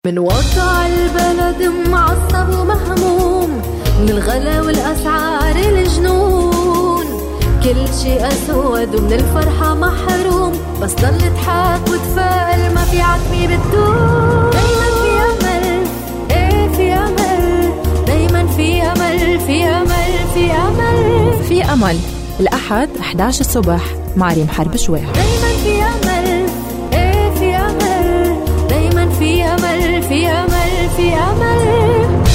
من وضع البلد معصب ومهموم، من الغلا والأسعار الجنون، كل شيء أسود ومن الفرحة محروم، بس ضل اضحك وتفائل، ما في عتمي بتدوم. دايما في أمل، ايه في أمل، دايما في أمل، في أمل، في أمل، في أمل. الأحد 11 الصبح مع ريم حرب شويح. دايما في أمل، ايه في أمل، دايما في أمل، في أمل، في أمل.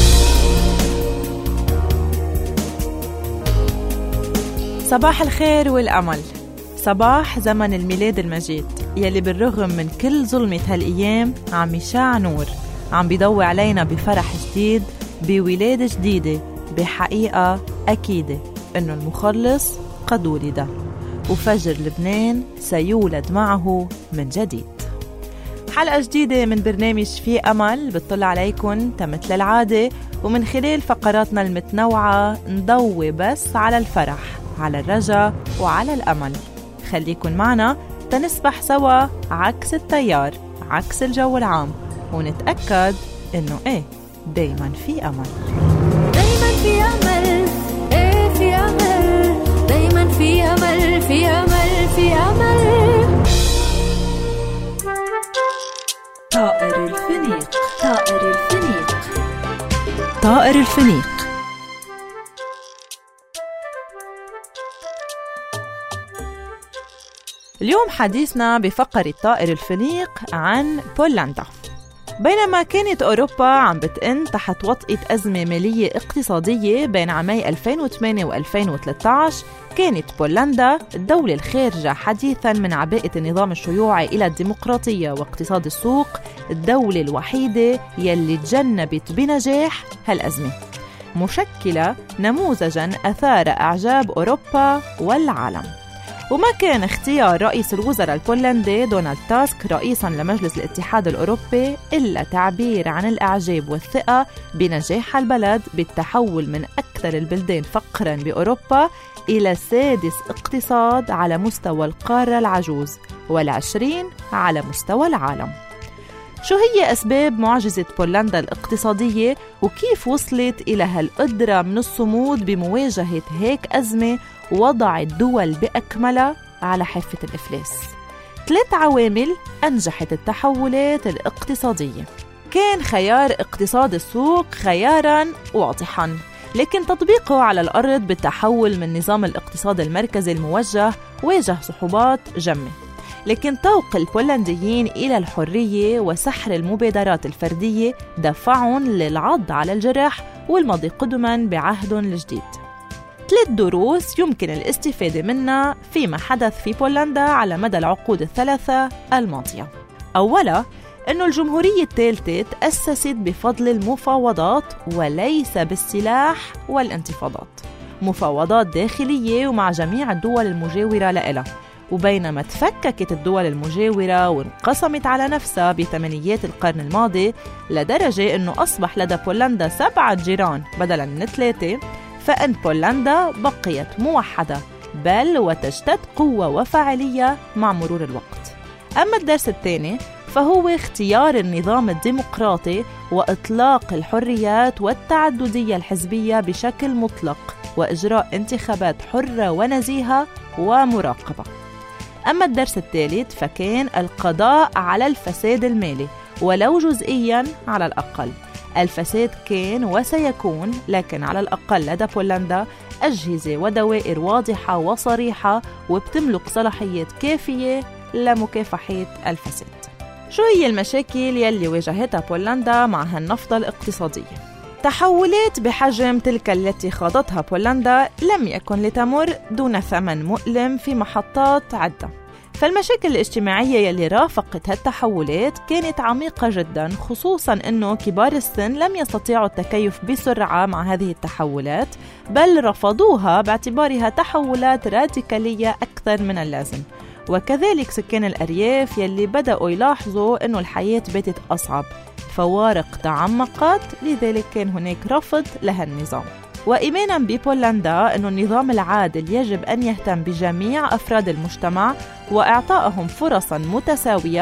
صباح الخير والأمل، صباح زمن الميلاد المجيد يلي بالرغم من كل ظلمة هالأيام عم يشاع نور، عم بيضوي علينا بفرح جديد، بولادة جديدة، بحقيقة أكيدة إنه المخلص قد ولد، وفجر لبنان سيولد معه من جديد. حلقة جديدة من برنامج في أمل بتطلع عليكم مثل العادة، ومن خلال فقراتنا المتنوعة نضوي بس على الفرح، على الرجاء وعلى الأمل. خليكن معنا تنسبح سوا عكس التيار، عكس الجو العام، ونتأكد إنه إيه دايما في أمل. دايما في أمل، إيه في أمل، دايما في أمل، في أمل، في أمل. طائر الفنيق، طائر الفنيق، طائر الفنيق. اليوم حديثنا بفقرة طائر الفنيق عن بولندا. بينما كانت أوروبا عم بتئن تحت وطئة أزمة مالية اقتصادية بين عامي 2008 و2013، كانت بولندا الدولة الخارجة حديثاً من عباءة النظام الشيوعي إلى الديمقراطية واقتصاد السوق، الدولة الوحيدة يلي تجنبت بنجاح هالأزمة، مشكلة نموذجاً أثار إعجاب أوروبا والعالم. وما كان اختيار رئيس الوزراء البولندي دونالد تاسك رئيساً لمجلس الاتحاد الأوروبي إلا تعبير عن الإعجاب والثقة بنجاح البلد بالتحول من أكثر البلدان فقراً بأوروبا إلى سادس اقتصاد على مستوى القارة العجوز، وال20 على مستوى العالم. شو هي أسباب معجزة بولندا الاقتصادية، وكيف وصلت إلى هالقدرة من الصمود بمواجهة هيك أزمة وضع الدول بأكملها على حافة الإفلاس؟ 3 عوامل أنجحت التحولات الاقتصادية. كان خيار اقتصاد السوق خياراً واضحاً، لكن تطبيقه على الأرض بالتحول من نظام الاقتصاد المركزي الموجه واجه صعوبات جمة. لكن طوق البولنديين إلى الحرية وسحر المبادرات الفردية دفعهم للعض على الجرح والمضي قدما بعهد الجديد. 3 دروس يمكن الاستفادة منها فيما حدث في بولندا على مدى العقود ال3 الماضية. أولا، أن الجمهورية الثالثة تأسست بفضل المفاوضات وليس بالسلاح والانتفاضات، مفاوضات داخلية ومع جميع الدول المجاورة لها. وبينما تفككت الدول المجاورة وانقسمت على نفسها بثمانينيات القرن الماضي لدرجة أنه أصبح لدى بولندا 7 جيران بدلاً من 3، فإن بولندا بقيت موحدة بل وتجتد قوة وفاعلية مع مرور الوقت. أما الدرس الثاني فهو اختيار النظام الديمقراطي وإطلاق الحريات والتعددية الحزبية بشكل مطلق، وإجراء انتخابات حرة ونزيهة ومراقبة. أما الدرس الثالث فكان القضاء على الفساد المالي ولو جزئياً على الأقل. الفساد كان وسيكون، لكن على الأقل لدى بولندا أجهزة ودوائر واضحة وصريحة وبتملك صلاحيات كافية لمكافحة الفساد. شو هي المشاكل يلي واجهتها بولندا مع هالنفضة الاقتصادية؟ تحولات بحجم تلك التي خاضتها بولندا لم يكن لتمر دون ثمن مؤلم في محطات عدة. فالمشاكل الاجتماعية يلي رافقت هالتحولات كانت عميقة جدا، خصوصا أنه كبار السن لم يستطيعوا التكيف بسرعة مع هذه التحولات، بل رفضوها باعتبارها تحولات راديكالية أكثر من اللازم. وكذلك سكان الأرياف يلي بدأوا يلاحظوا أنه الحياة باتت أصعب، فوارق تعمقت، لذلك كان هناك رفض لها النظام. وإيمانا ببولندا أن النظام العادل يجب أن يهتم بجميع أفراد المجتمع وإعطائهم فرصا متساوية،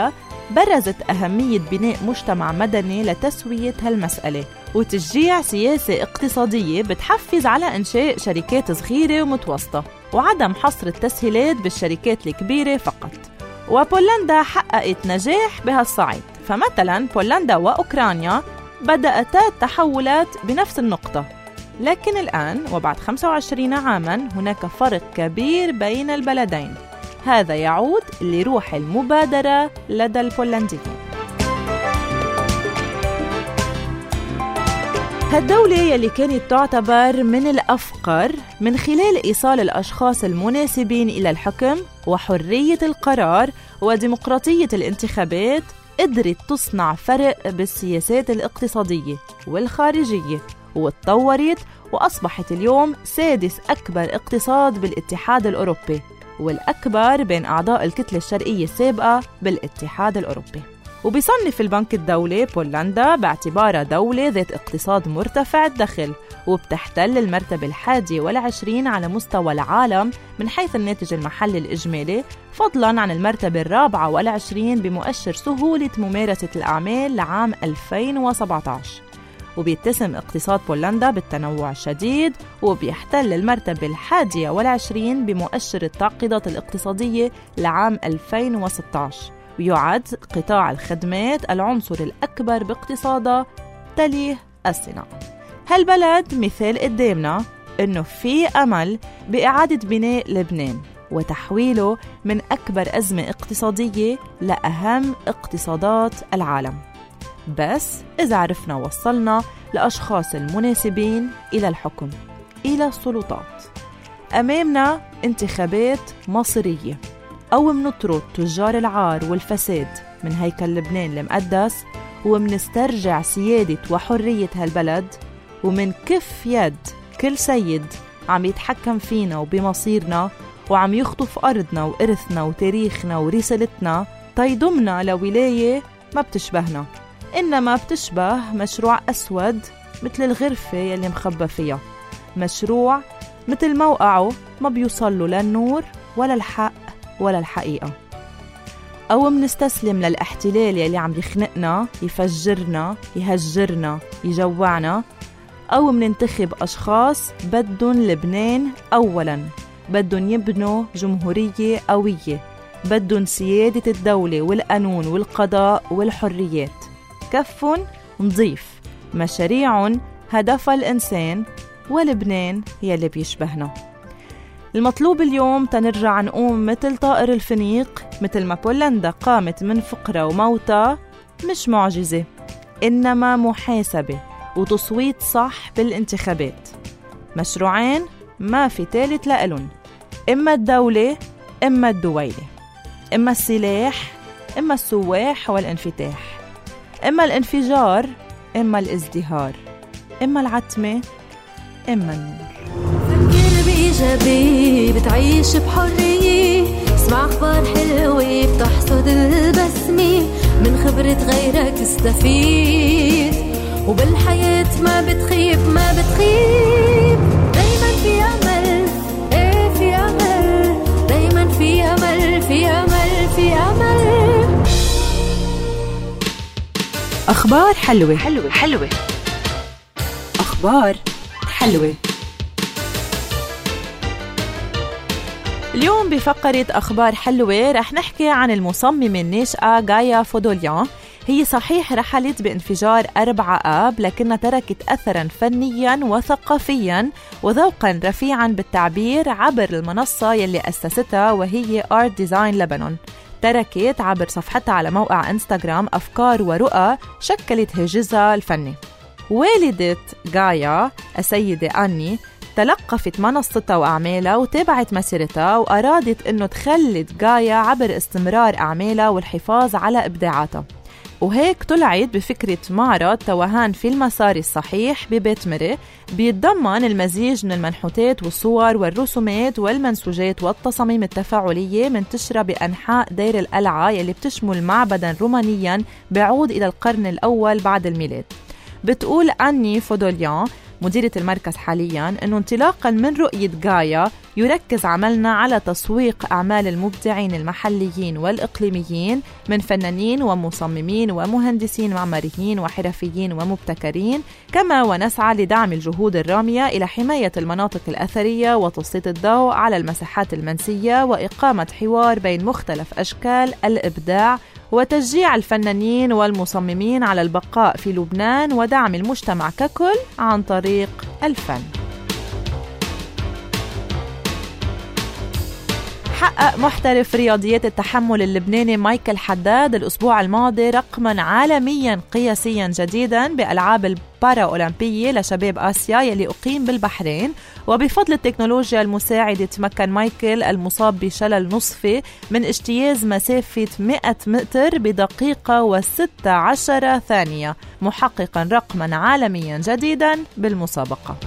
برزت أهمية بناء مجتمع مدني لتسوية هالمسألة وتشجيع سياسة اقتصادية بتحفز على إنشاء شركات صغيرة ومتوسطة وعدم حصر التسهيلات بالشركات الكبيرة فقط. وبولندا حققت نجاح بهالصعيد، فمثلا بولندا وأوكرانيا بدأتا التحولات بنفس النقطة، لكن الآن وبعد 25 عاماً هناك فرق كبير بين البلدين. هذا يعود لروح المبادرة لدى البولنديين. هالدولة يلي كانت تعتبر من الأفقر من خلال إيصال الأشخاص المناسبين إلى الحكم وحرية القرار وديمقراطية الانتخابات، قدرت تصنع فرق بالسياسات الاقتصادية والخارجية واتطورت وأصبحت اليوم سادس أكبر اقتصاد بالاتحاد الأوروبي والأكبر بين أعضاء الكتلة الشرقية السابقة بالاتحاد الأوروبي. وبيصنف البنك الدولي بولندا باعتبارها دولة ذات اقتصاد مرتفع الدخل وبتحتل المرتبة 21 على مستوى العالم من حيث الناتج المحلي الإجمالي، فضلاً عن المرتبة 24 بمؤشر سهولة ممارسة الأعمال لعام 2017. وبيتسم اقتصاد بولندا بالتنوع الشديد وبيحتل المرتبة 21 بمؤشر التعقيدات الاقتصادية لعام 2016. ويعد قطاع الخدمات العنصر الأكبر باقتصادها، تليه الصناعة. هالبلد مثال قدامنا إنه في أمل بإعادة بناء لبنان وتحويله من أكبر أزمة اقتصادية لأهم اقتصادات العالم، بس إذا عرفنا وصلنا لأشخاص المناسبين إلى الحكم إلى السلطات. أمامنا انتخابات مصيرية، أو منطرد تجار العار والفساد من هيكل لبنان المقدس ومنسترجع سيادة وحرية هالبلد، ومن كف يد كل سيد عم يتحكم فينا وبمصيرنا وعم يخطف أرضنا وإرثنا وتاريخنا ورسالتنا تيضمنا لولاية ما بتشبهنا، إنما بتشبه مشروع أسود مثل الغرفة يلي مخبى فيها، مشروع مثل موقعه ما بيوصله لا النور ولا الحق ولا الحقيقة. أو منستسلم للاحتلال يلي عم يخنقنا، يفجرنا، يهجرنا، يجوعنا، أو مننتخب أشخاص بدن لبنان أولاً، بدن يبنوا جمهورية قوية، بدن سيادة الدولة والقانون والقضاء والحريات، كف نظيف، مشاريع هدف الإنسان، ولبنان يلي بيشبهنا. المطلوب اليوم تنرجع نقوم مثل طائر الفينيق، مثل ما بولندا قامت من فقرة وموتى، مش معجزة إنما محاسبة وتصويت صح بالانتخابات. مشروعين ما في ثالث لألن، إما الدولة إما الدويلة، إما السلاح إما السواح والانفتاح، إما الانفجار إما الازدهار، إما العتمة إما النور. فكر بإيجابية بتعيش بحرية، اسمع أخبار حلوة بتحصد البسمة، من خبرة غيرك استفيد، وبالحياة ما بتخيب ما بتخيب، دايما في أمل، ايه في أمل، دايما في أمل في أمل في أمل. أخبار حلوة حلوة حلوة، أخبار حلوة. اليوم بفقرة أخبار حلوة رح نحكي عن المصممة الناشئة غايا فودوليان. هي صحيح رحلت بانفجار 4 آب، لكنها تركت أثراً فنياً وثقافياً وذوقاً رفيعاً بالتعبير عبر المنصة يلي أسستها، وهي Art Design Lebanon. تركت عبر صفحتها على موقع إنستغرام أفكار ورؤى شكلت هاجسها الفني. والدة غايا السيدة أني تلقفت منصتها وأعمالها وتابعت مسيرتها، وأرادت أنه تخلد غايا عبر استمرار أعمالها والحفاظ على إبداعاتها، وهيك طلعت بفكرة معرض توهان في المسار الصحيح ببيت مري، بيتضمن المزيج من المنحوتات والصور والرسومات والمنسوجات والتصاميم التفاعلية منتشرة بأنحاء دير القلعة يلي بتشمل معبداً رومانياً بيعود إلى القرن الأول بعد الميلاد. بتقول أني فودوليان مديرة المركز حالياً أنه انطلاقاً من رؤية غايا يركز عملنا على تسويق أعمال المبدعين المحليين والإقليميين من فنانين ومصممين ومهندسين معماريين وحرفيين ومبتكرين، كما ونسعى لدعم الجهود الرامية إلى حماية المناطق الأثرية وتسليط الضوء على المساحات المنسية وإقامة حوار بين مختلف أشكال الإبداع وتشجيع الفنانين والمصممين على البقاء في لبنان ودعم المجتمع ككل عن طريق الفن. حقق محترف رياضيات التحمل اللبناني مايكل حداد الأسبوع الماضي رقماً عالمياً قياسياً جديداً بألعاب البارا أولمبية لشباب آسيا يلي أقيم بالبحرين، وبفضل التكنولوجيا المساعدة تمكن مايكل المصاب بشلل نصفي من اجتياز مسافة 100 متر بدقيقة و16 ثانية، محققاً رقماً عالمياً جديداً بالمسابقة.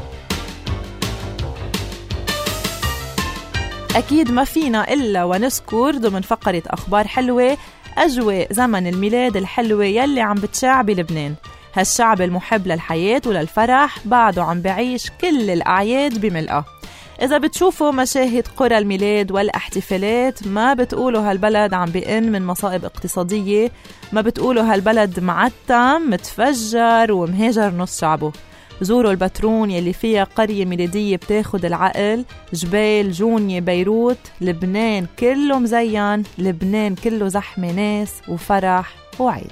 أكيد ما فينا إلا ونذكر ضمن فقرة أخبار حلوة أجواء زمن الميلاد الحلوة يلي عم بتشاع بلبنان. هالشعب المحب للحياة وللفرح بعده عم بعيش كل الأعياد بملئة. إذا بتشوفوا مشاهد قرى الميلاد والاحتفالات ما بتقولوا هالبلد عم بئن من مصائب اقتصادية، ما بتقولوا هالبلد معتم متفجر ومهاجر نص شعبه. زوروا البترون يلي فيها قرية ميلادية بتاخد العقل، جبال، جونية، بيروت، لبنان كله مزين، لبنان كله زحمة ناس وفرح وعيد.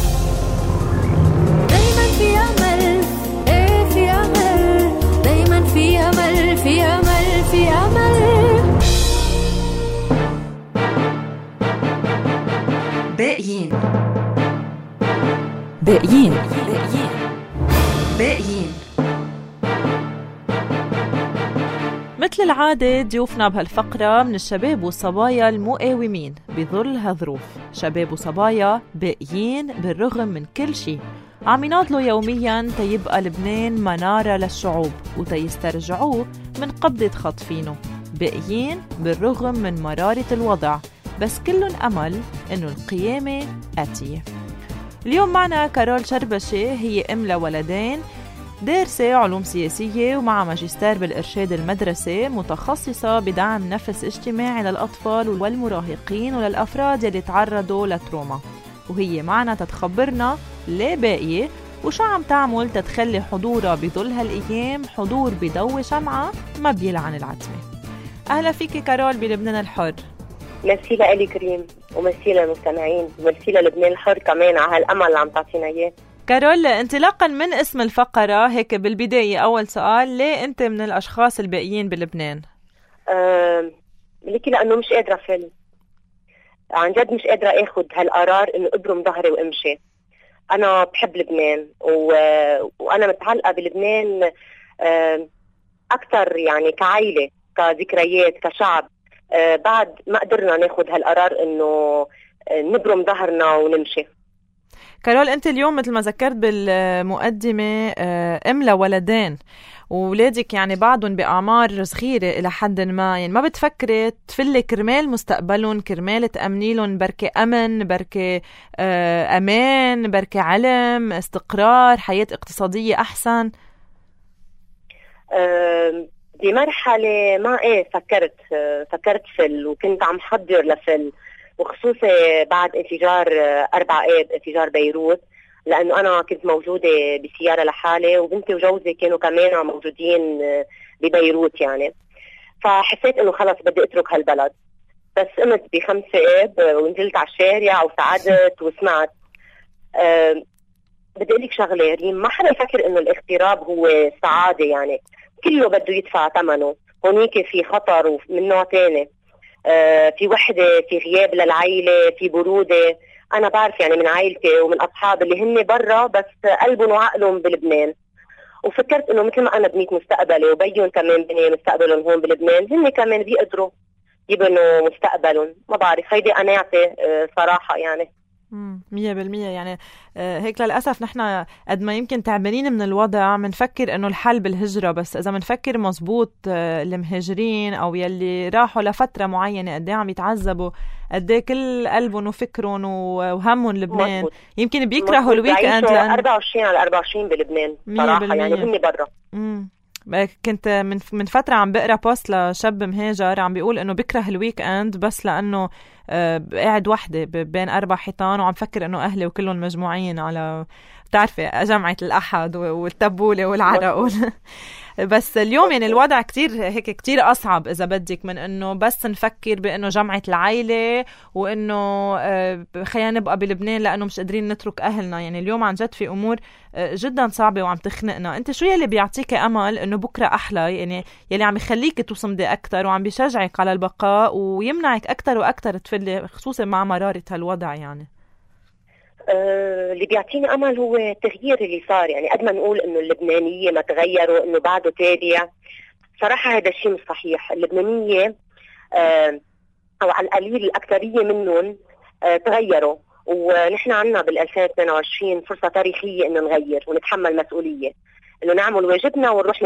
دايما في أمل، إيه في أمل، دايما في أمل، في أمل، في أمل. باقيين باقيين باقيين باقيين. مثل العادة ضيوفنا بهالفقرة من الشباب والصبايا المقاومين بظل هالظروف، شباب وصبايا باقيين بالرغم من كل شيء، عم يناضلوا يومياً تيبقى لبنان منارة للشعوب وتيسترجعوه من قبضة خاطفينه، باقيين بالرغم من مرارة الوضع، بس كلن أمل إنه القيامة آتية. اليوم معنا كارول شربشة، هي أم لولدين، دارسة علوم سياسية ومع ماجستير بالإرشاد المدرسي، متخصصة بدعم نفس اجتماعي للأطفال والمراهقين وللأفراد يلي تعرضوا لتروما، وهي معنا تتخبرنا ليه باقية وشو عم تعمل تتخلي حضورها بظل هالأيام حضور بضوء شمعة ما بيلعن العتمة. أهلا فيكي كارول بلبنان الحر. ميرسي لإلي كريم وميرسي للمستمعين وميرسي للبنان الحر كمان على هالأمل اللي عم تعطينا إياه. كارول، انطلاقا من اسم الفقرة هيك بالبداية أول سؤال، ليه أنت من الأشخاص الباقيين بلبنان؟ ليكي لأنه مش قادرة فل عن جد، مش قادرة أخد هالقرار إنه أبرم ظهري وأمشي. أنا بحب لبنان وأنا متعلقة بلبنان أكتر، يعني كعائلة، كذكريات، كشعب. بعد ما قدرنا ناخد هالقرار إنه نبرم ظهرنا ونمشي. كارول، أنت اليوم مثل ما ذكرت بالمقدمة أم لولدين، وولادك يعني بعضهم بأعمار صغيرة إلى حد ما، يعني ما بتفكري تفلي كرمال مستقبلهم، كرمال تأمنيلهم بركة أمن، بركة أمان، بركة علم، استقرار، حياة اقتصادية أحسن؟ بمرحلة ما فكرت فل، وكنت عم حضر لفل، وخصوصا بعد انفجار 4 آب، انفجار بيروت، لأنه أنا كنت موجودة بسيارة لحالي وبنتي وجوزي كانوا كمان موجودين ببيروت يعني. فحسيت إنه خلص بدي أترك هالبلد، بس قمت ب5 آب ونزلت على الشارع وساعدت وسمعت. بدي أقول لك شغلة ريم، ما حدا يفكر إنه الاغتراب هو سعادة، يعني كله بده يدفع ثمنه. هونيك في خطر ومن نوع تاني، في وحدة، في غياب للعائلة، في برودة. أنا بعرف يعني من عائلتي ومن أصحاب اللي هن برا بس قلبهم وعقلهم بلبنان، وفكرت إنه مثل ما أنا بنيت مستقبلي وبيهم كمان بني مستقبلهم هون بلبنان، هن كمان بيقدروا يبنوا مستقبلهم. ما بعرف، هيدي قناعتي صراحة يعني. 100% يعني هيك للأسف نحن قد ما يمكن تعبانين من الوضع منفكر إنه الحل بالهجرة، بس إذا منفكر مزبوط المهاجرين أو يلي راحوا لفترة معينة قد عم يتعذبوا، قد كل قلبهم وفكرهم وهمهم لبنان، مزبوط. يمكن بيكرهوا الويك اند 24 على 24 بلبنان صراحة، يعني هن برا. كنت من فترة عم بقرأ بوست لشاب مهاجر عم بيقول إنه بكره الويك إند بس لأنه قاعد وحدة بين 4 حيطان وعم فكر إنه أهلي وكلهم مجموعين على بتعرفي جمعة الأحد والتبولة والعرق بس اليوم يعني الوضع كتير هيك كتير أصعب إذا بدك من إنه بس نفكر بإنه جمعة العائلة وإنه خلينا نبقى بلبنان لأنه مش قادرين نترك أهلنا. يعني اليوم عن جد في أمور جدا صعبة وعم تخنقنا. أنت شو يلي بيعطيك أمل إنه بكرة أحلى، يعني يلي عم يخليك تصمدي أكتر وعم بيشجعك على البقاء ويمنعك أكتر وأكتر تفلي خصوصا مع مرارة هالوضع؟ يعني اللي بيعطيني أمل هو التغيير اللي صار. يعني قد ما نقول إنه اللبنانية ما تغيروا إنه بعده تابع، صراحة هذا الشيء مش صحيح. اللبنانية أو على القليل الأكثرية منهم تغيروا، ونحن عنا بال2022 فرصة تاريخية إنه نغير ونتحمل مسؤولية، إنه نعمل واجبنا ونروح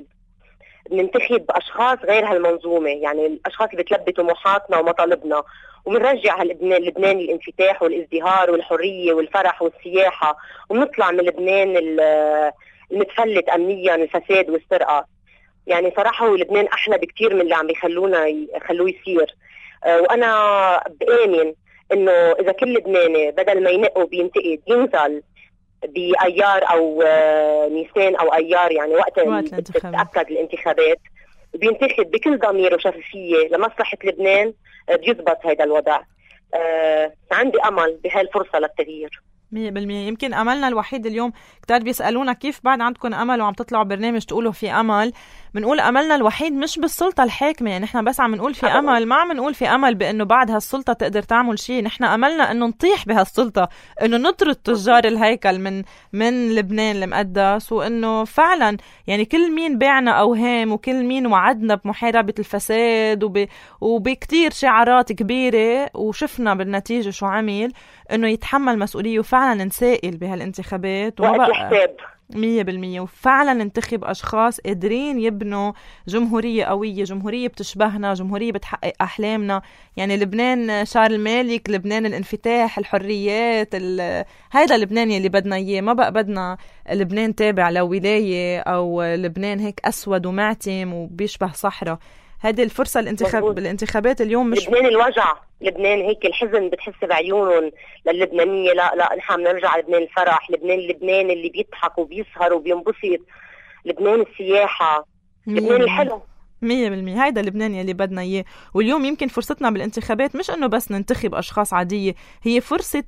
ننتخب أشخاص غير هالمنظومة، يعني الأشخاص اللي بتلبي طموحاتنا ومطالبنا، ومنرجع لبنان الانفتاح والازدهار والحرية والفرح والسياحة، ونطلع من لبنان المتفلت أمنيا الفساد والسرقة. يعني صراحة هو لبنان أحلى بكتير من اللي عم يخلوه يصير. وأنا بآمن إنه إذا كل لبناني بدل ما ينق وبينتقد ينزل بأيار أو نيسان أو أيار، يعني وقت تتأكد الانتخابات، وبينتخب بكل ضمير وشفافية لمصلحة لبنان، بيزبط هذا الوضع. عندي أمل بهالفرصة للتغيير 100%. يمكن أملنا الوحيد اليوم كتير بيسألونا كيف بعد عندكم أمل وعم تطلعوا برنامج تقولوا في أمل. منقول أملنا الوحيد مش بالسلطة الحاكمة، يعني نحن بس عم نقول في أمل، ما عم نقول في أمل بأنه بعد هالسلطة تقدر تعمل شيء. نحن أملنا أنه نطيح بهالسلطة، أنه نطرد تجار الهيكل من لبنان المقدس، وأنه فعلا يعني كل مين باعنا أوهام وكل مين وعدنا بمحاربة الفساد وبكتير شعارات كبيرة وشفنا بالنتيجة شو عمل، أنه يتحمل مسؤولية وفعلا نسائل بهالانتخابات وقت الحساب 100%، وفعلا ننتخب أشخاص قادرين يبنوا جمهورية قوية، جمهورية بتشبهنا، جمهورية بتحقق أحلامنا. يعني لبنان شارل المالك، لبنان الانفتاح، الحريات، هيدا لبنان يلي بدنا إياه. ما بقى بدنا لبنان تابع لولاية أو لبنان هيك أسود ومعتم وبيشبه صحراء. هذه الفرصة بالانتخابات اليوم مش لبنان الوجع، لبنان هيك الحزن بتحس بعيونهم للبنانية. لا نحن بنرجع لبنان الفرح، لبنان اللي بيضحك وبيسهر وبينبسط، لبنان السياحة، لبنان الحلو 100%. هيدا لبنان يلي بدنا إياه. واليوم يمكن فرصتنا بالانتخابات مش إنه بس ننتخب أشخاص عادية، هي فرصة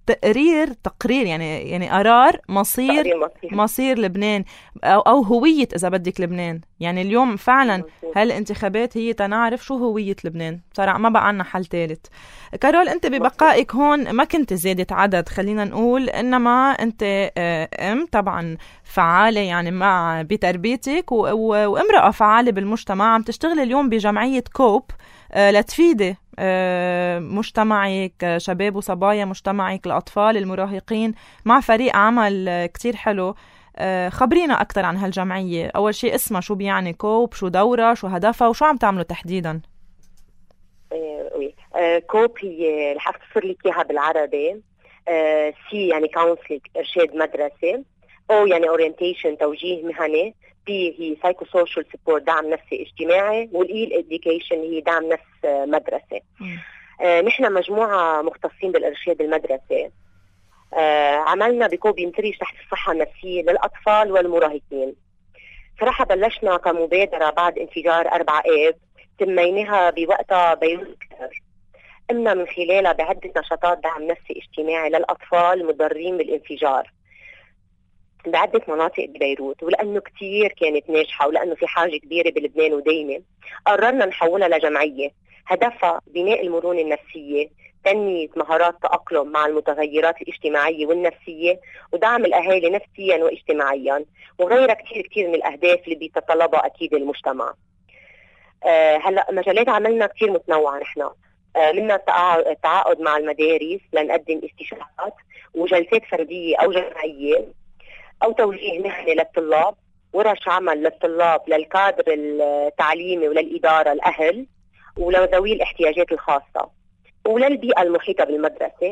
تقرير يعني قرار مصير لبنان أو هوية إذا بدك لبنان. يعني اليوم فعلا هالانتخابات هي تنعرف شو هوية لبنان. بصراحة ما بقى عنا حل ثالث. كارول، أنت ببقائك هون ما كنت زيادة عدد خلينا نقول، إنما أنت طبعا فعالة يعني بتربيتك وامرأة فعالة بالمجتمع، عم تشتغل اليوم بجمعية كوب لتفيدي مجتمعك، شباب وصبايا مجتمعك، الأطفال المراهقين، مع فريق عمل كتير حلو. خبرينا أكتر عن هالجمعية. أول شيء اسمها شو بيعني كوب، شو دورة، شو هدفها، وشو عم تعملوا تحديدا؟ كوب هي رح أختصر لك إياها بالعربي. سي يعني كونسلينج، إرشاد مدرسة. أو يعني أورينتيشن، توجيه مهني. بي هي سايكو سوشيال سبورت، دعم نفسي اجتماعي. والإي الإديوكيشن هي دعم نفس مدرسة. نحن مجموعة مختصين بالإرشاد المدرسة. عملنا بكوب ينترج تحت الصحة النفسية للأطفال والمراهقين. صراحة بلشنا كمبادرة بعد انفجار 4 آب، سميناها بوقتها بيروت. قمنا من خلالها بعدة نشاطات دعم نفسي اجتماعي للأطفال المضرين بالانفجار بعدة مناطق ببيروت. ولأنه كتير كانت ناجحة ولأنه في حاجة كبيرة بلبنان ودايمة، قررنا نحولها لجمعية هدفها بناء المرونة النفسية، تنمية مهارات تأقلم مع المتغيرات الاجتماعية والنفسية، ودعم الأهالي نفسيا واجتماعيا، وغيرها كتير من الأهداف اللي بيتطلبها أكيد المجتمع. هلأ مجالات عملنا كتير متنوعة. نحن منا التعاقد مع المدارس لنقدم استشارات وجلسات فردية أو جماعية، أو توجيه مهني للطلاب، ورش عمل للطلاب، للكادر التعليمي وللإدارة، الأهل، ولذوي الاحتياجات الخاصة، وللبيئة المحيطة بالمدرسة،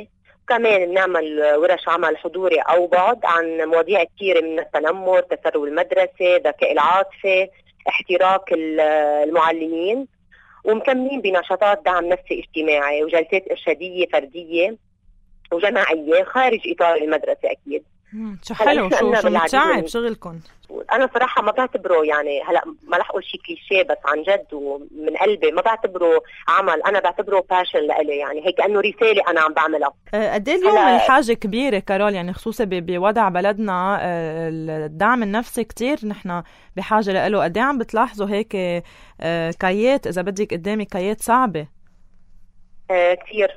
كمان بنعمل ورش عمل حضوري أو بعد عن مواضيع كثيرة من التنمر، تسرب المدرسة، ذكاء العاطفة، احتراق المعلمين. ومكملين بنشاطات دعم نفسي اجتماعي وجلسات إرشادية فردية وجماعية خارج إطار المدرسة أكيد. شو حلو، شو متشعب شغلكم. أنا صراحة ما بعتبره يعني هلأ ما رح أقول شيء كليشيه، بس عن جد ومن قلبي ما بعتبره عمل، أنا بعتبره باشن لإلي، يعني هيك أنه رسالة أنا عم بعملها. قد ايه اليوم الحاجة كبيرة كارول، يعني خصوصا بوضع بلدنا الدعم النفسي كتير نحن بحاجة له. قد ايه عم بتلاحظوا هيك كايات، إذا بدك قدامي كايات صعبة؟ كتير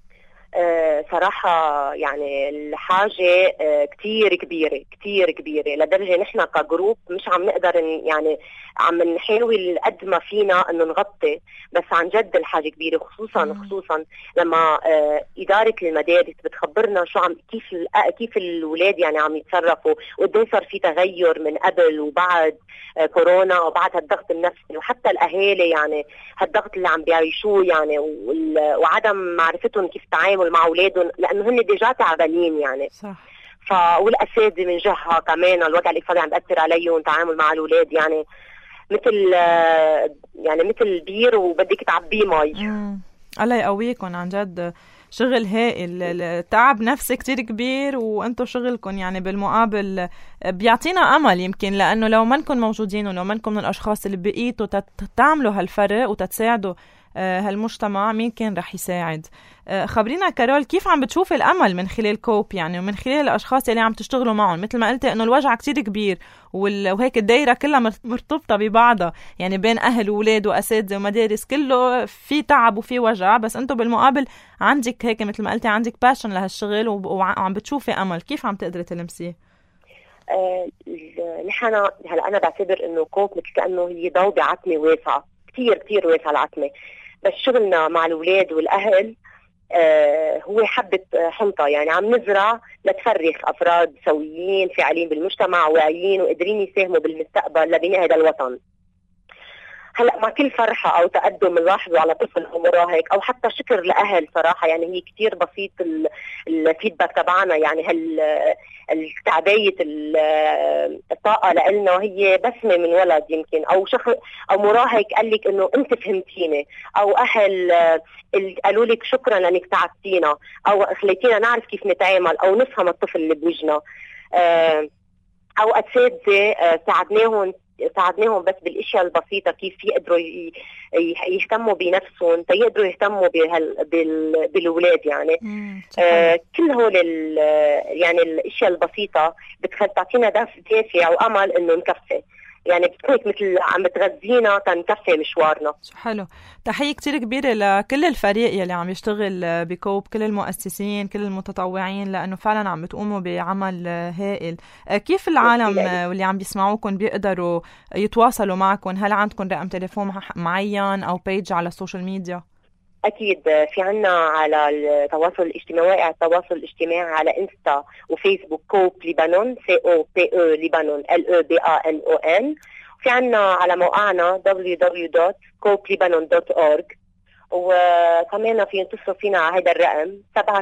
صراحة، يعني الحاجة كتير كبيرة لدرجة نحن كجروب مش عم نقدر يعني عم نحاول قد ما فينا انه نغطي، بس عن جد الحاجة كبيرة، خصوصا لما إدارة المدارس بتخبرنا شو كيف الولاد يعني عم يتصرفوا، وقديه صار في تغير من قبل وبعد كورونا وبعد هالضغط النفسي، وحتى الأهالي يعني هالضغط اللي عم بيعيشوه يعني، وعدم معرفتهم كيف تعامل مع أولادهم لأنه هن ديجا تعبانين يعني. صح. والأساتذة من جهة كمان الوضع الاقتصادي عم بيأثر عليهم، تعامل مع الأولاد يعني مثل بير وبدك تعبيه مي. الله يقويكم، عن جد شغل هائل، التعب نفسي كتير كبير، وانتو شغلكم يعني بالمقابل بيعطينا امل، يمكن لانه لو ما نكون موجودين ولو ما نكون من الاشخاص اللي بقيتوا تعملوا هالفرق وتتساعدوا هالمجتمع، مين كان رح يساعد؟ خبرينا كارول، كيف عم بتشوف الأمل من خلال كوب يعني، ومن خلال الأشخاص اللي عم تشتغلوا معهم؟ مثل ما قلتي إنه الوجع كتير كبير وهيك الدايرة كلها مرتبطة ببعضها، يعني بين أهل وولاد وأساتذة ومدارس، كله في تعب وفي وجع، بس أنتوا بالمقابل عندك هيك مثل ما قلتي عندك باشن لهالشغل وعم بتشوفي أمل. كيف عم تقدري تلمسيه؟ نحن هلا أنا بعتبر إنه كوب مثل كأنه هي ضوء بعتمة واسعة، كتير واسعة العتمة، بس شغلنا مع الأولاد والأهل هو حبة حنطة، يعني عم نزرع لتفرخ أفراد سويين فاعلين بالمجتمع واعيين وقادرين يساهموا بالمستقبل لبناء هذا الوطن. هلا مع كل فرحة أو تقدم بنلاحظه على طفل أو مراهق أو حتى شكر لأهل صراحة، يعني هي كتير بسيط الفيدباك تبعنا، يعني التعبية الطاقة لإلنا هي بسمة من ولد يمكن، أو شخص أو مراهق قال لك إنه أنت فهمتيني، أو أهل قالوا لك شكرا لأنك تعبتينا، أو خليتينا نعرف كيف نتعامل أو نفهم الطفل اللي بوجنا، أو أساتذة ساعدناهم بس بالاشياء البسيطه، كيف يقدروا يهتموا بنفسهم يقدروا يهتموا بالولاد يعني. كل هول يعني الاشياء البسيطه بتخلي تعطينا دافع وامل انه نكفي، يعني بتكون مثل عم بتغذينا تنكفي مشوارنا. حلو. تحية كتير كبيرة لكل الفريق يلي عم يشتغل بكوب، كل المؤسسين، كل المتطوعين، لأنه فعلا عم بتقوموا بعمل هائل. كيف العالم واللي عم بيسمعوكم بيقدروا يتواصلوا معكم؟ هل عندكم رقم تليفون معين أو بيج على السوشيال ميديا؟ أكيد في عنا على التواصل الاجتماعي على إنستا وفيسبوك كوب ليبانون COPE ليبانون LEBANON، وفي عنا على موقعنا www.cooplebanon.org، وكمان في يتصلوا فينا على هذا الرقم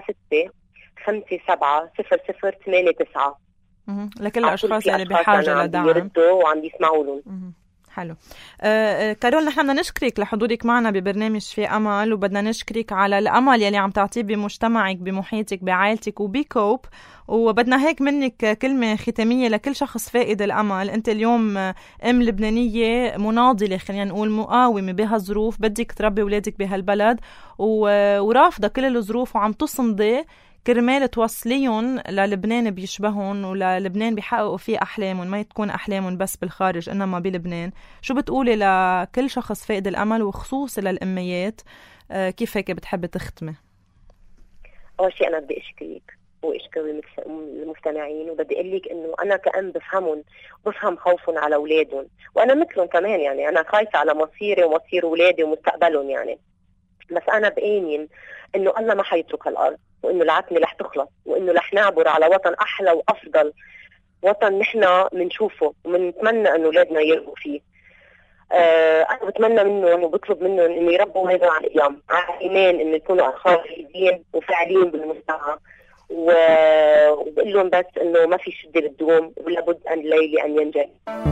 76570089 لكل الأشخاص اللي بحاجة لدعم بيردوا وعم بيسمعوا لهم. حلو. كارول، نحن بدنا نشكرك لحضورك معنا ببرنامج في أمل، وبدنا نشكرك على الأمل يلي عم تعطيه بمجتمعك، بمحيطك، بعائلتك وبكوب، وبدنا هيك منك كلمة ختامية لكل شخص فائد الأمل. أنت اليوم أم لبنانية مناضلة، خلينا نقول مقاومة بهالظروف، بدك تربي ولادك بهالبلد ورافضة كل الظروف وعم تصمدي كرمال توصليهم للبنان بيشبهون وللبنان بيحققوا فيه أحلامهم، ما تكون أحلامهم بس بالخارج إنما بلبنان. شو بتقولي لكل شخص فائد الأمل وخصوصا للأميات؟ كيف هيك بتحب تختمي؟ أول شيء أنا بدي أشكرك وأشكر المستمعين، وبدي أقول لك إنه أنا كأم بفهمهم وبفهم خوفهم على أولادهم، وأنا مثلهم كمان، يعني أنا خايفة على مصيري ومصير أولادي ومستقبلهم يعني، بس أنا بآمن إنه الله ما حيترك الأرض، وإنه العتمة رح تخلص، وإنه رح نعبر على وطن أحلى وأفضل، وطن نحن منشوفه ومنتمنى إنه أولادنا يرقوا فيه. انا بتمنى منهم وبطلب منهم انه يربوا هذول على القيم، على ايمان انه يكونوا اشخاص جيدين وفاعلين بالمجتمع، وبقول لهم بس انه ما في شده بتدوم ولابد ان الليل ان ينجلي.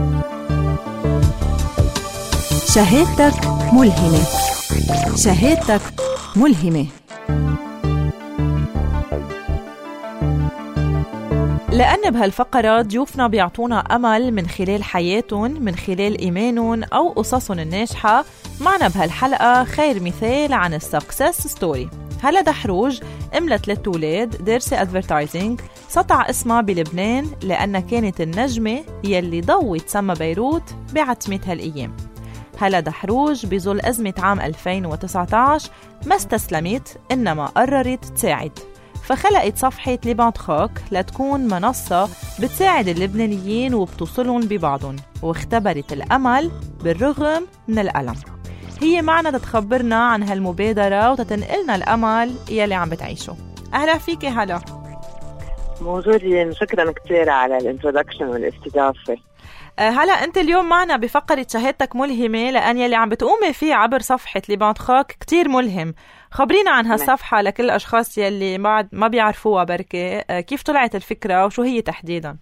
شهادتك ملهمة. شهادتك ملهمة. لأن بهالفقرة ضيوفنا بيعطونا أمل من خلال حياتهم، من خلال إيمانهم أو قصصهم الناجحة. معنا بهالحلقة خير مثال عن السكسس ستوري. هلا دحروج أم 3 أولاد، دارسة أدفرتايزنج، سطع اسمها بلبنان لأنها كانت النجمة يلي ضوت سما بيروت بعتمة هالأيام. هلا دحروج بظل أزمة عام 2019 ما استسلمت، إنما قررت تساعد، فخلقت صفحة لبعض خاك لتكون منصة بتساعد اللبنانيين وبتوصلهم ببعضهم، واختبرت الأمل بالرغم من الألم. هي معنا تتخبرنا عن هالمبادرة وتتنقلنا الأمل يلي عم بتعيشه. أهلا فيك هلا. موجودين، شكرا كتير على الانترودكشن والاستضافة. هلا أنت اليوم معنا بفقرة شهادتك ملهمة، لأن يلي عم بتقومي فيه عبر صفحة لبعض خاك كتير ملهم. خبرينا عن هالصفحة لكل الأشخاص يلي ما بيعرفوها بركة. كيف طلعت الفكرة وشو هي تحديدا؟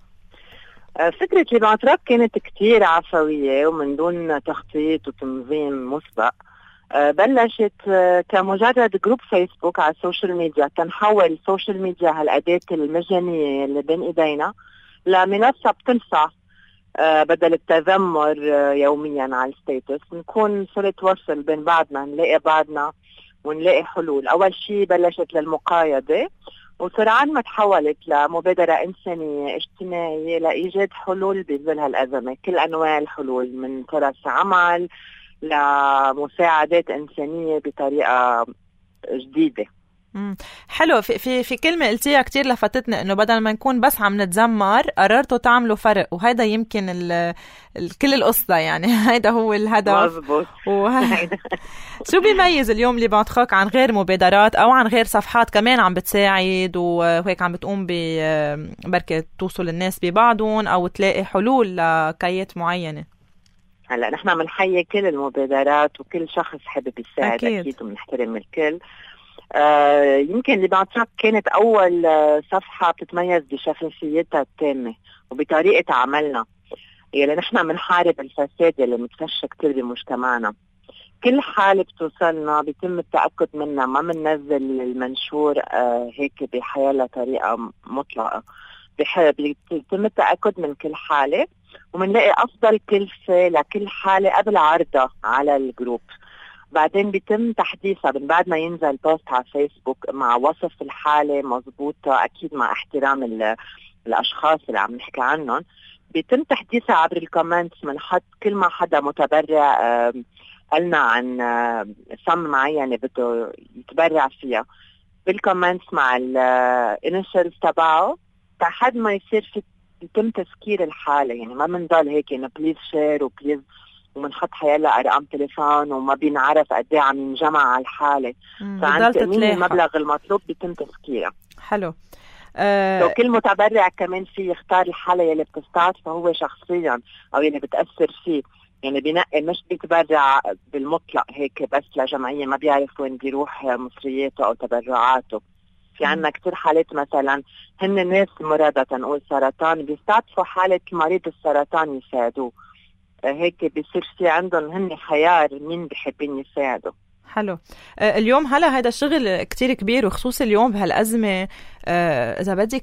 فكرة لبعض خاك كانت كتير عفوية ومن دون تخطيط وتنظيم مسبق. بلشت كمجرد جروب فيسبوك على السوشيال ميديا، تنحول السوشيال ميديا هالأداة المجانية اللي بين إيدينا لمنصة بتنفع بدل التذمر يوميا على الستيتس. نكون صلة وصل بين بعضنا، نلاقي بعضنا ونلاقي حلول. أول شيء بلشت للمقايضة، وسرعان ما تحولت لمبادرة إنسانية اجتماعية لإيجاد حلول بظل هالأزمة. كل أنواع الحلول، من فرص عمل لمساعدات إنسانية بطريقة جديدة. حلو. في كلمة قلتيها كتير لفتتنا، إنه بدل ما نكون بس عم نتذمر قررتوا تعملوا فرق، وهذا يمكن كل القصة يعني. هذا هو الهدف. مزبوط. شو بيميز اليوم لبعض خاك عن غير مبادرات أو عن غير صفحات كمان عم بتساعد وهيك عم بتقوم بركة توصل الناس ببعضهم أو تلاقي حلول لكيات معينة؟ هلا نحن بنحيي كل المبادرات وكل شخص حابب يساعد أكيد وبنحترم الكل. يمكن لبعض خاك كانت أول صفحة بتتميز بشفافيتها التامة وبطريقة عملنا، يعني نحن بنحارب الفساد اللي متفشى كتير بمجتمعنا. كل حالة بتوصلنا بيتم التأكد منها، ما بننزل المنشور هيك بحيالة طريقة مطلقة. بيتم التأكد من كل حالة ومنلاقي أفضل كلفة لكل حالة قبل عرضها على الجروب. بعدين بيتم تحديثها من بعد ما ينزل بوست على فيسبوك مع وصف الحالة مضبوطة، أكيد مع احترام الأشخاص اللي عم نحكي عنهم. بيتم تحديثها عبر الكومنتس، منحط كل ما حدا متبرع قلنا عن سم معينة بده يتبرع فيها بالكومنتس مع الانيشلز تبعه، لحد ما يصير يتم تذكير الحالة. يعني ما بنضل هيك انه بليز شير وبليز ومنحط حيالله ارقام تليفون وما بينعرف قد ايه عم ينجمع على الحالة. فعند تأمين المبلغ المطلوب بيتم تذكيرها. حلو. لو كل متبرع كمان فيه يختار الحالة يلي بتستعطفه هو شخصيا او يلي بتأثر فيه، يعني بينقي، مش بيتبرع بالمطلق هيك بس لجمعية ما بيعرف وين بيروح مصرياته او تبرعاته. في عنا كتير حالات مثلا هن ناس مرضى تنقول سرطان، بيستعطفوا حالة مريض السرطان يساعدوه، هيك بيصير في عندهم هن خيار مين بيحبين يساعدوا. حلو. اليوم هلا هذا الشغل كتير كبير، وخصوصا اليوم بهالأزمة إذا بدك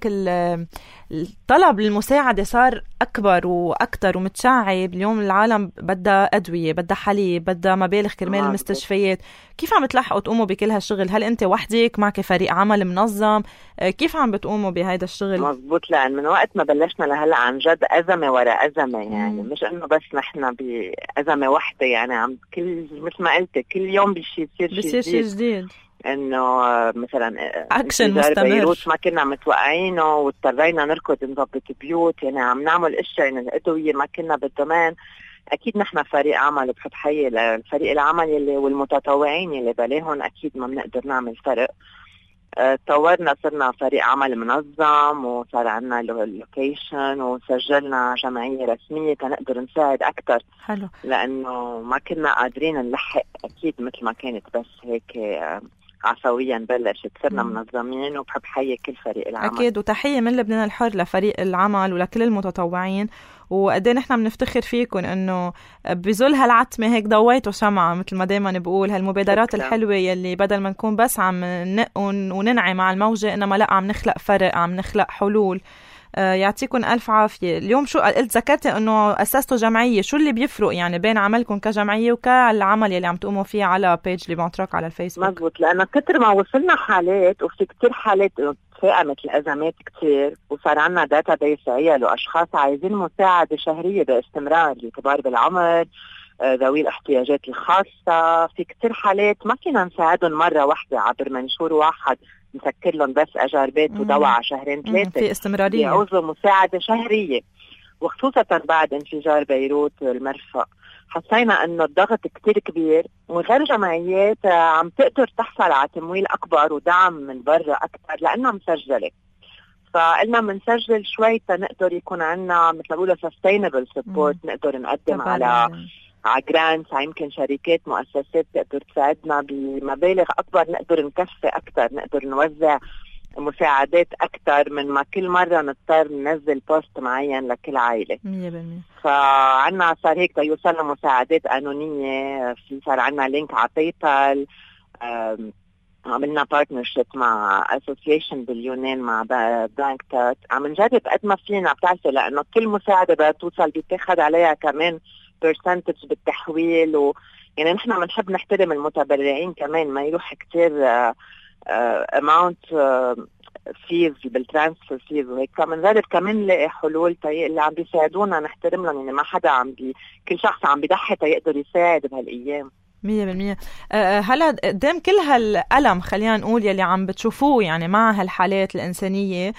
الطلب للمساعدة صار أكبر وأكتر ومتشعب. اليوم العالم بدها أدوية، بدها حليب، بدها مبالغ كرمال المستشفيات. كيف عم تلحقوا تقوموا بكل هالشغل؟ هل أنت وحدك معك فريق عمل منظم؟ كيف عم بتقوموا بهذا الشغل؟ مزبوط. لأن من وقت ما بلشنا لهلا عن جد أزمة وراء أزمة، يعني مش إنه بس نحن بأزمة واحدة، يعني عم كل مثل ما قلت كل يوم بيصير شيء جديد. انه مثلا اكشن مستمر بيروت ما كنا متوقعينه واضطرينا نركض نضبط بيوت، يعني عم نعمل اشياء يعني الادويه ما كنا بالضمان. اكيد نحن فريق عمل، بحط حي للفريق العمل والمتطوعين اللي بلاهم، اكيد ما بنقدر نعمل فرق. طورنا، صرنا فريق عمل منظم، وصار عنا اللوكيشن، وسجلنا جمعية رسمية تنقدر نساعد أكتر. حلو. لأنه ما كنا قادرين نلحق أكيد مثل ما كانت بس هيك عفويا بلشت. صرنا منظمين، وبحب حيي كل فريق العمل. أكيد، وتحية من لبنان الحر لفريق العمل ولكل المتطوعين، وقدين نحن بنفتخر فيكم انه بظل هالعتمه هيك ضويتوا شمعة مثل ما دايما بقول. هالمبادرات الحلوه يلي بدل ما نكون بس عم ننق وننعي مع الموجه، انما لا عم نخلق فرق، عم نخلق حلول. يعطيكم ألف عافية. اليوم شو قلت، ذكرت انه أسستوا جمعية، شو اللي بيفرق يعني بين عملكم كجمعية وكالعمل يلي عم تقوموا فيه على بيج لي بون تروك على الفيسبوك؟ مزبوط، لأنه كتر ما وصلنا حالات، وفي كتير حالات تفاقمت الأزمات كتير، وصار عنا داتا بيس عيال وأشخاص عايزين مساعدة شهرية باستمرار لكبار بالعمر، ذوي الاحتياجات الخاصة. في كتير حالات ما فينا نساعدهم مرة واحدة عبر منشور واحد نسكر لهم بس أجار ودواء على شهرين 3. في استمرارية، يعوزوا مساعدة شهرية، وخصوصا بعد انفجار بيروت والمرفأ. حسينا انه الضغط كتير كبير، وغير جمعيات عم تقدر تحصل على تمويل اكبر ودعم من برا اكثر لانها مسجله. فقلنا منسجل شوي تنقدر يكون عنا مثل ما بقولوا sustainable support، نقدر نقدم على جرانتس، يمكن شركات مؤسسات تقدر تساعدنا بمبالغ اكبر، نقدر نكفي اكثر، نقدر نوزع مساعدات أكثر من ما كل مرة نضطر ننزل بوست معين لكل عائلة. 100%. فعنا صار هيك يوصلنا مساعدات قانونية، في صار عنا لينك على باي بال، عملنا بارتنرشيب مع اسوسيشن باليونان مع بانك تات، عم نجرب قد ما فينا. بتعرفي لأنه كل مساعدة بدها توصل بيتاخد عليها كمان برسنتج بالتحويل، يعني نحن بنحب نحترم المتبرعين كمان، ما يروح كتير amount فيز بالترانسفير فيز وهيك. فمنجرب كمان نلاقي حلول اللي عم بيساعدونا نحترم لهم، يعني ما حدا كل شخص عم بيضحي تيقدر يساعد بهالأيام. 100%. هلا قدام كل هالألم خلينا نقول يلي عم بتشوفوه يعني مع هالحالات الإنسانية،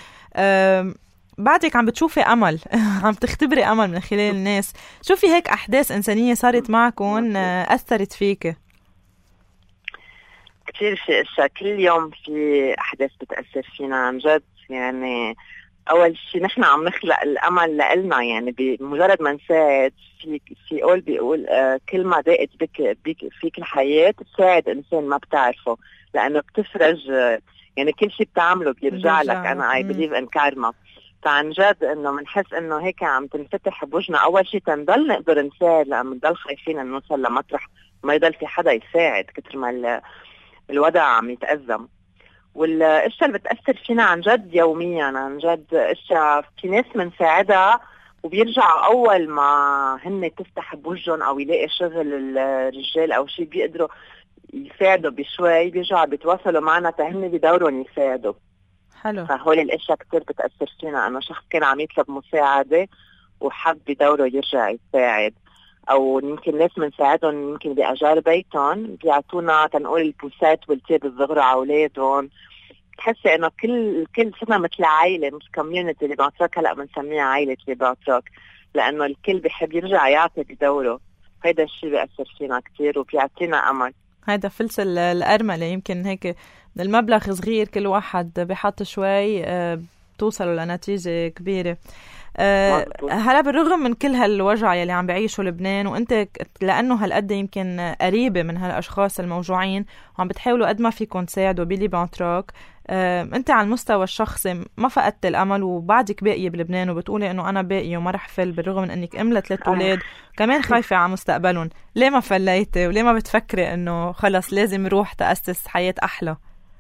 بعدك عم بتشوفي أمل عم تختبري أمل من خلال الناس. شو في هيك أحداث إنسانية صارت معكم أثرت فيك؟ كتير في اشياء، كل يوم في احداث بتاثر فينا عن جد. يعني اول شيء نحن عم نخلق الامل لنا، يعني بمجرد ما نساعد في قول بيقول كل ما ضاقت بك فيك الحياه تساعد انسان ما بتعرفه، لانه بتفرج يعني كل شيء بتعمله بيرجع لك. انا اي بليف ان كارما. فعن جد انه بنحس انه هيك عم تنفتح بوجنا اول شيء تنضل نقدر نساعد، لانه بنضل خايفين انه نوصل لمطرح ما يضل في حدا يساعد كتر ما الوضع عم يتأزم. والاشياء اللي بتأثر فينا عن جد يوميا، عن جد اشياء في ناس منساعدها وبيرجعوا اول ما هن تفتح بوجهم او يلاقي شغل الرجال او شيء بيقدروا يساعدوا بشوي، بيرجعوا بيتواصلوا معنا تهن بدورهم يساعدوا. حلو. فهول الاشياء كتير بتأثر فينا، انه شخص كان عم يطلب مساعدة وحب بدوره يرجع يساعد، او يمكن ناس منساعدهم يمكن باجار بيتهم بيعطونا تنقول البوسات والتياب الصغرى على اولادهم. تحسي انه كل صرنا مثل عائله، مش كوميونتي. اللي بعطاك هلا بنسميها عائله اللي بعطاك، لانه الكل بيحب يرجع يعطي بدوره. هيدا الشيء بيأثر فينا كتير وبيعطينا امل. هيدا فلس الارمله، يمكن هيك المبلغ صغير كل واحد بيحط شوي توصلوا لنتيجه كبيره. هلا بالرغم من كل هالوجع يلي عم بعيشه لبنان، وانت لانه هالقد يمكن قريبه من هالاشخاص الموجوعين وعم بتحاولوا قد ما فيكم تساعدوا بلي بون تروك، انت على المستوى الشخصي ما فقدت الامل وبعدك باقيه بلبنان وبتقولي انه انا باقيه وما رح فل، بالرغم من انك ام ل3 اولاد كمان خايفه على مستقبلهم؟ ليه ما فليتي وليه ما بتفكري انه خلص لازم روح تأسس حياه احلى؟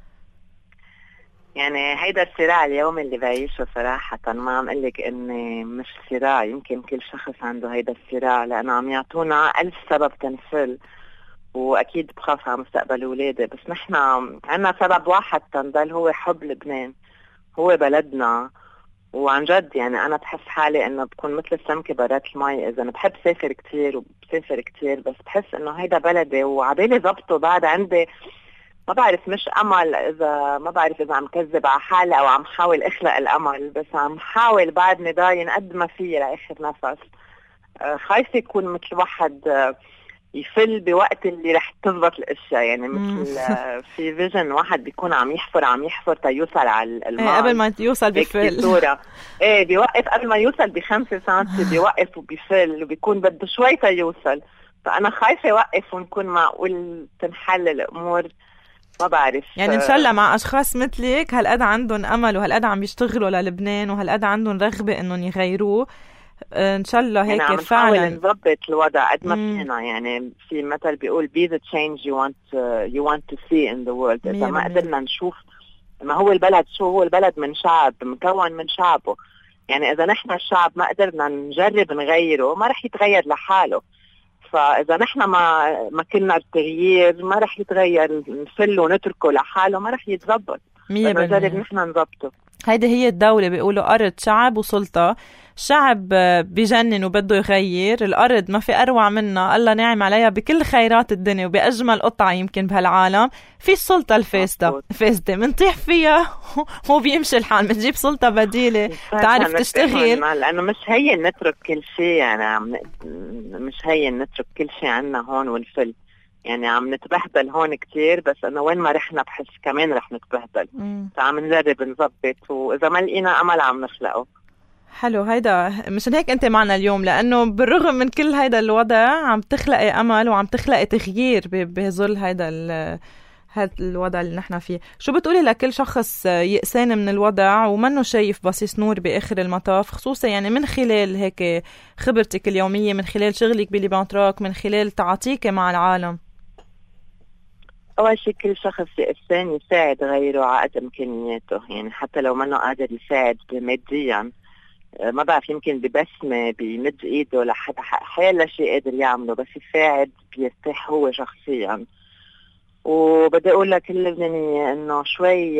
يعني هيدا الصراع اليومي اللي بعيشه صراحة، ما عم قلك اني مش صراع، يمكن كل شخص عنده هيدا الصراع، لانه عم يعطونا 1000 سبب تنفل، واكيد بخاف على مستقبل ولادي. بس نحن عنا سبب واحد تنضل، هو حب لبنان، هو بلدنا. وعن جد يعني انا بحس حالي انه بكون مثل السمكة برات المي، اذا انا بحب سافر كتير وبسافر كتير، بس بحس انه هيدا بلدي وعبالي ضبطه. بعد عندي ما بعرف مش أمل، إذا ما بعرف إذا عم كذب على حالي أو عم حاول أخلق الأمل، بس عم حاول بعدني ضاين قد ما فيه لآخر نفس. خايفة يكون مثل واحد يفل بوقت اللي رح تضبط الاشياء. يعني مثل في فيجن واحد بيكون عم يحفر تيوصل على الماء قبل ما يوصل بفل. بيوقف قبل ما يوصل ب5 سنتي، بيوقف وبيفل وبيكون بده شوي تيوصل. فانا خايفه اوقف ونكون معقول تنحل الامور، ما بعرف. يعني ان شاء الله مع اشخاص مثلك هالقد عندهم امل وهالقد عم يشتغلوا للبنان وهالقد عندهم رغبه انهم يغيروه، ان شاء الله هيك يعني فعلا نضبط الوضع قد ما فينا. يعني في مثل بيقول be the change you want to see in the world. اذا ما قدرنا نشوف، ما هو البلد شو هو البلد من شعب مكون من شعبه. يعني اذا نحن الشعب ما قدرنا نجرب نغيره ما رح يتغير لحاله. فاذا نحن ما كنا التغيير ما رح يتغير، نفل ونتركه لحاله ما رح يتضبط. نجرب نحن نضبطه. هيدي هي الدولة، بيقولوا أرض شعب وسلطة. الشعب بيجنن وبده يغير، الأرض ما في أروع منها، الله نعم عليها بكل خيرات الدنيا وبأجمل قطعة يمكن بهالعالم. في السلطة الفاسدة منطيح فيها وبيمشي الحال، بتجيب سلطة بديلة تعرف تشتغل. لأنه مش هي نترك كل شيء، يعني مش هي نترك كل شيء عنا هون ونفل. يعني عم نتبهدل هون كتير، بس انه وين ما رحنا بحس كمان رح نتبهدل. فعم نجرب نظبط، واذا ما لقينا امل عم نخلقه. حلو، هيدا مشان هيك انت معنا اليوم، لانه بالرغم من كل هيدا الوضع عم تخلقي امل وعم تخلقي تغيير بظل هيدا الوضع اللي نحن فيه. شو بتقولي لكل شخص يأسان من الوضع ومنه شايف بصيص نور بآخر المطاف، خصوصا يعني من خلال هيك خبرتك اليومية، من خلال شغلك بليبان تراك، من خلال تعاطيك مع العالم؟ أول شيء كل شخص يأسان يساعد غيره على قد إمكانياته. يعني حتى لو منه قادر يساعد ماديا، ما بعرف، يمكن ببسمة بيمد إيده لحد حيلا شيء قادر يعمله، بس يساعد بيرتاح هو شخصيا. وبدي أقول لكل لبنانية إنه شوي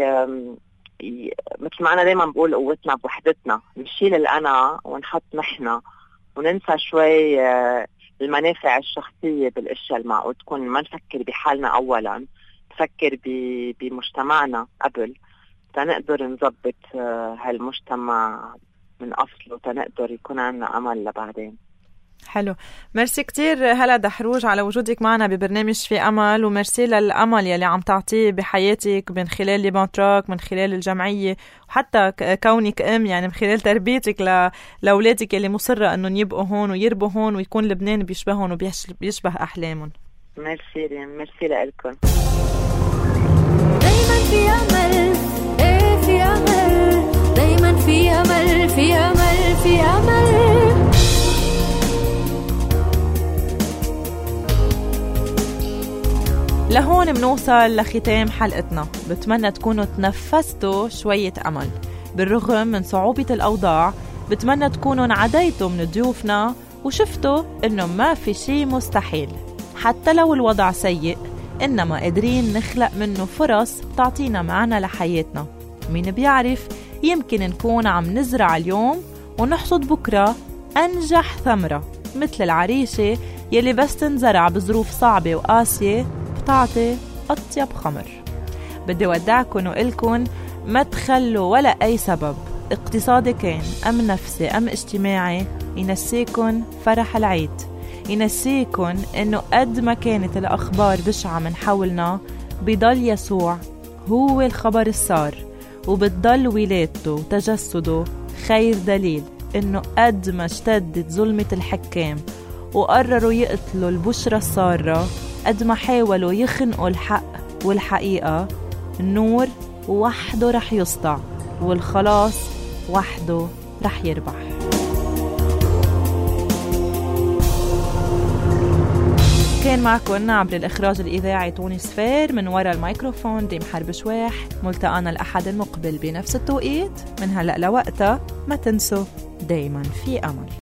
مثل ما أنا دايما بقول قوتنا بوحدتنا، نشيل الأنا ونحط نحن وننسى شوي المنافع الشخصية بالأشياء المعقول تكون. ما نفكر بحالنا أولا، نفكر بمجتمعنا قبل تنقدر نضبط هالمجتمع من أصله، تنقدر يكون عنا أمل لبعدين. حلو، ميرسي كتير هلا دحروج على وجودك معنا ببرنامج في أمل، وميرسي للأمل يلي عم تعطيه بحياتك من خلال ليبان تراك، من خلال الجمعية، وحتى كونك يعني من خلال تربيتك لأولادك يلي مصرة أنهم يبقوا هون ويربوا هون ويكون لبنان بيشبههم وبيشبه أحلامهم. ميرسي لكم. دايما في أمل، في أمل، دايما في أمل، في أمل، في أمل. لهون منوصل لختام حلقتنا. بتمنى تكونوا تنفستوا شوية أمل بالرغم من صعوبة الأوضاع. بتمنى تكونوا انعديتوا من ضيوفنا وشفتوا إنه ما في شي مستحيل حتى لو الوضع سيء، إنما قادرين نخلق منه فرص تعطينا معنا لحياتنا. مين بيعرف، يمكن نكون عم نزرع اليوم ونحصد بكرة أنجح ثمرة، مثل العريشة يلي بس تنزرع بظروف صعبة وقاسية بتعطي أطيب خمر. بدي ودعكن وقلكن ما تخلوا ولا أي سبب اقتصادي كان أم نفسي أم اجتماعي ينسيكن فرح العيد، ينسيكن إنه قد ما كانت الأخبار بشعة من حولنا بيضل يسوع هو الخبر السار، وبتضل ولادته وتجسده خير دليل إنه قد ما اشتدت ظلمة الحكام وقرروا يقتلوا البشرة السارة، قد ما حاولوا يخنقوا الحق والحقيقة، النور وحده رح يسطع والخلاص وحده رح يربح. كان معكم عبر الإخراج الإذاعي توني سفير، من وراء الميكروفون ريم حرب شواح. ملتقانا الأحد المقبل بنفس التوقيت. من هلأ لوقتها ما تنسوا دايما في أمل.